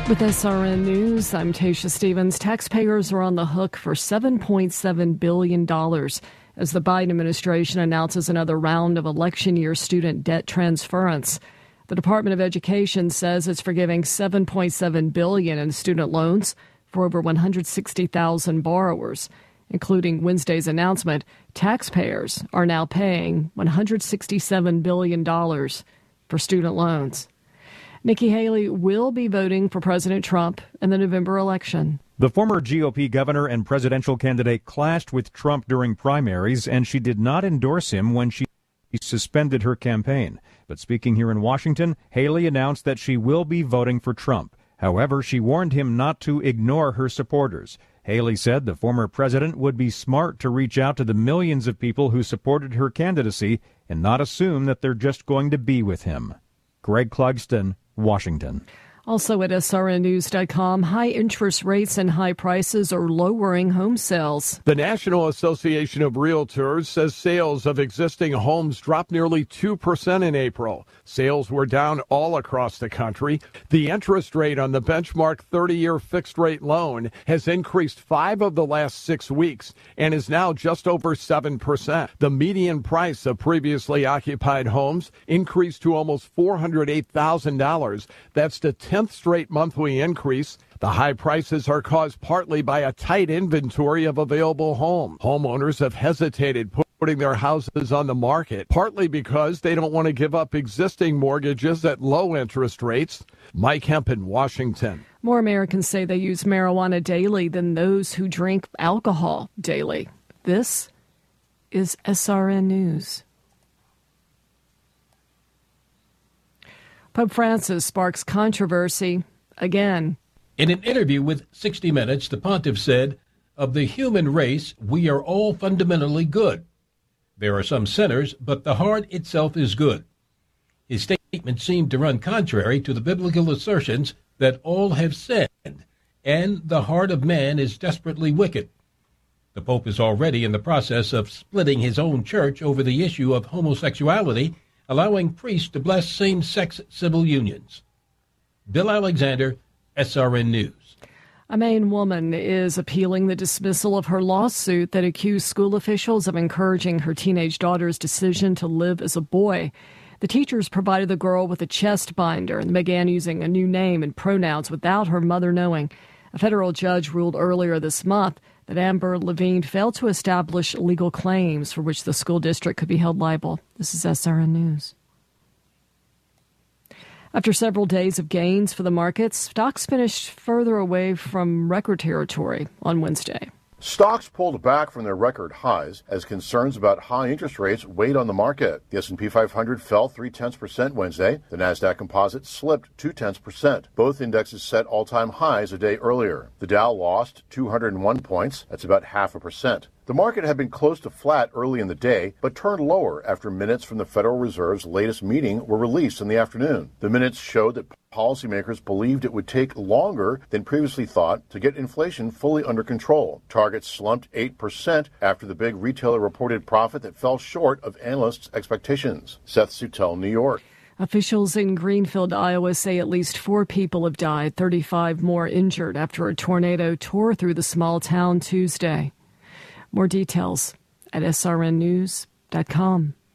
With SRN News, I'm Tasha Stevens. Taxpayers are on the hook for $7.7 billion as the Biden administration announces another round of election year student debt transference. The Department of Education says it's forgiving $7.7 billion in student loans for over 160,000 borrowers. Including Wednesday's announcement, taxpayers are now paying $167 billion for student loans. Nikki Haley will be voting for President Trump in the November election. The former GOP governor and presidential candidate clashed with Trump during primaries, and she did not endorse him when she suspended her campaign. But speaking here in Washington, Haley announced that she will be voting for Trump. However, she warned him not to ignore her supporters. Haley said the former president would be smart to reach out to the millions of people who supported her candidacy and not assume that they're just going to be with him. Greg Clugston, Washington. Also at srnnews.com, high interest rates and high prices are lowering home sales. The National Association of Realtors says sales of existing homes dropped nearly 2% in April. Sales were down all across the country. The interest rate on the benchmark 30-year fixed-rate loan has increased 5 of the last 6 weeks and is now just over 7%. The median price of previously occupied homes increased to almost $408,000. That's the 10th straight monthly increase. The high prices are caused partly by a tight inventory of available homes. Homeowners have hesitated putting their houses on the market, partly because they don't want to give up existing mortgages at low interest rates. Mike Hemp in Washington. More Americans say they use marijuana daily than those who drink alcohol daily. This is SRN News. Pope Francis sparks controversy again. In an interview with 60 Minutes, the pontiff said, "Of the human race, we are all fundamentally good. There are some sinners, but the heart itself is good." His statement seemed to run contrary to the biblical assertions that all have sinned, and the heart of man is desperately wicked. The Pope is already in the process of splitting his own church over the issue of homosexuality, allowing priests to bless same-sex civil unions. Bill Alexander, SRN News. A Maine woman is appealing the dismissal of her lawsuit that accused school officials of encouraging her teenage daughter's decision to live as a boy. The teachers provided the girl with a chest binder and began using a new name and pronouns without her mother knowing. A federal judge ruled earlier this month that Amber Levine failed to establish legal claims for which the school district could be held liable. This is SRN News. After several days of gains for the markets, stocks finished further away from record territory on Wednesday. Stocks pulled back from their record highs as concerns about high interest rates weighed on the market. The S&P 500 fell 0.3% Wednesday. The Nasdaq Composite slipped 0.2%. Both indexes set all-time highs a day earlier. The Dow lost 201 points. That's about 0.5%. The market had been close to flat early in the day, but turned lower after minutes from the Federal Reserve's latest meeting were released in the afternoon. The minutes showed that policymakers believed it would take longer than previously thought to get inflation fully under control. Target slumped 8% after the big retailer reported profit that fell short of analysts' expectations. Seth Sutel, New York. Officials in Greenfield, Iowa say at least 4 people have died, 35 more injured after a tornado tore through the small town Tuesday. More details at srnnews.com.